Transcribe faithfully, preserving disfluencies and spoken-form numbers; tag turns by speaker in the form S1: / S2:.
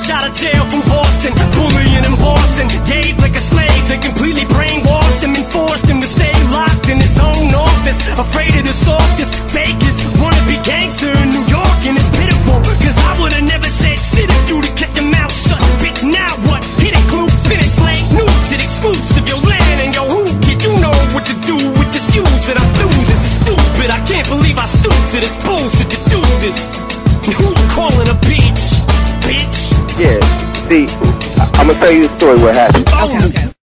S1: fresh out of jail from Boston, bullying and bossing, gave like a slave. They completely brainwashed him and forced him to stay locked in his own office, afraid of the softest, fakest, wanna be gangster in New York. And it's pitiful, cause I would've never said shit if you'd have kept your mouth shut. Bitch, now what? Hit it, glue, spin it, slang, new shit, exclusive. Your land and your who, kid, you know what to do with this use that I do. This is stupid, I can't believe I stooped to this bullshit to do this. And who you calling a bitch? Bitch?
S2: Yeah, see, I- I'm gonna tell you the story what happened.
S1: Oh.
S3: Okay, okay.